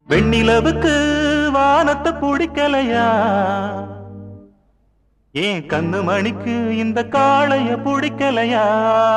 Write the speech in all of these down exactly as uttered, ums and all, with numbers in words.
வெண்ணிலவுக்கு வானத்தை பிடிக்கலையா? ஏன் கண்ணு மணிக்கு இந்த காளைய பிடிக்கலையா?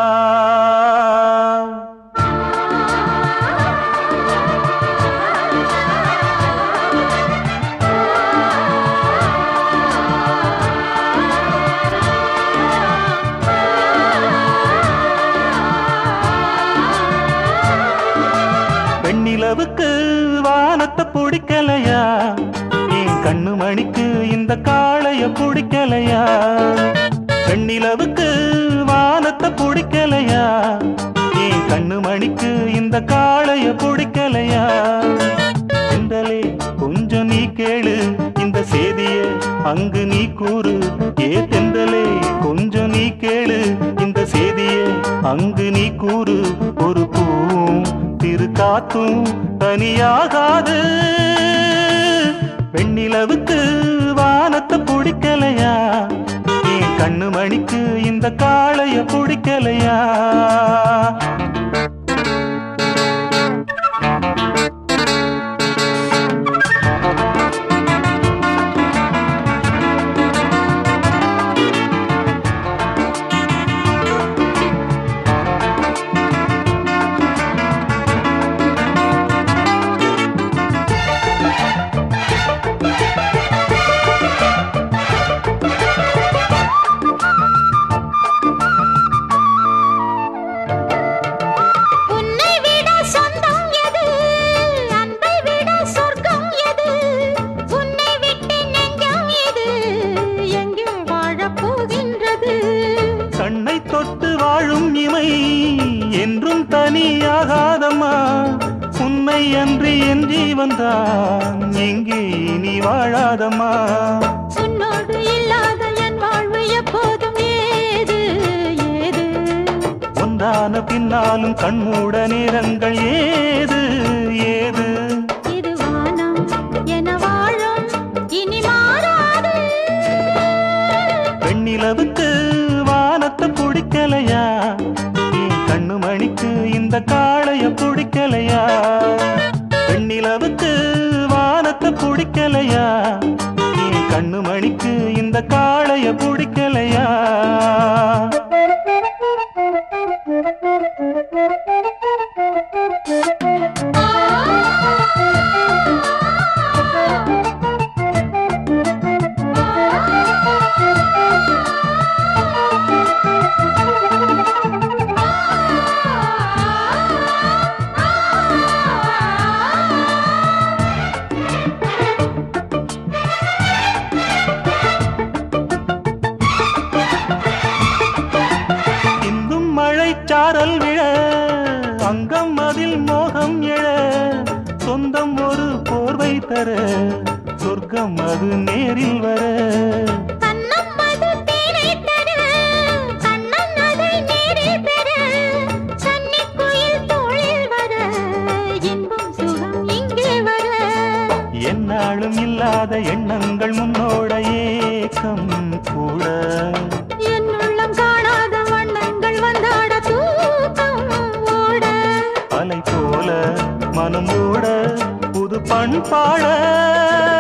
வெண்ணிலவுக்கு வானத்தை பிடிக்கலையா? என் கண்ணு மணிக்கு இந்த காளைய பிடிக்கலையா? வெண்ணிலவுக்கு வானத்தை பிடிக்கலையா? என் கண்ணு மணிக்கு இந்த காளைய பிடிக்கலையா? செந்தலே கொஞ்சம் நீ கேளு இந்த செய்திய அங்கு நீ கூறு. ஏ தெந்தலே கொஞ்சம் நீ கேளு இந்த செய்திய அங்கு நீ கூறு. ஒரு பூவும் திரு காத்தும் தனியாகாது. வெண்ணிலவுக்கு வானத்தை பிடிக்கலையா? என் கண்ணு மணிக்கு இந்த காளைய பிடிக்கலையா? கண்ணை தொட்டு வாழும் இமை என்றும் தனியாகாதம்மா. உன்னை அன்றி என் ஜீவன்தான் எங்கே நீ வாழாதம்மா. உன்னோடு இல்லாத என் வாழ்வு எப்போதும் ஏது ஏது. ஒன்றான பின்னாலும் கண்மூட நேரங்கள் ஏது ஏது. இது வானம் என வாழும் இனி மாறாது. வெண்ணிலவுக்கு வானத்தை பிடிக்கலையா? என் கண்ணு மணிக்கு இந்த காளைய பிடிக்கலையா? வெண்ணிலவுக்கு வானத்தை பிடிக்கலையா? என் கண்ணு மணிக்கு இந்த காளைய பிடிக்கலையா? சாரல் விழ அங்கம் அதில் மோகம் எழ. சொந்தம் ஒரு போர்வை தர சொர்க்கம் அது நேரில் வர. என்னாலும் இல்லாத எண்ணங்கள் முன்னோட ஏக்கம் கூட. என்னுள்ளம் காணாத வண்ணங்கள் வந்தாட தூக்கம் ஓட. அலை போல மனம் ஓட புது பண்பாட.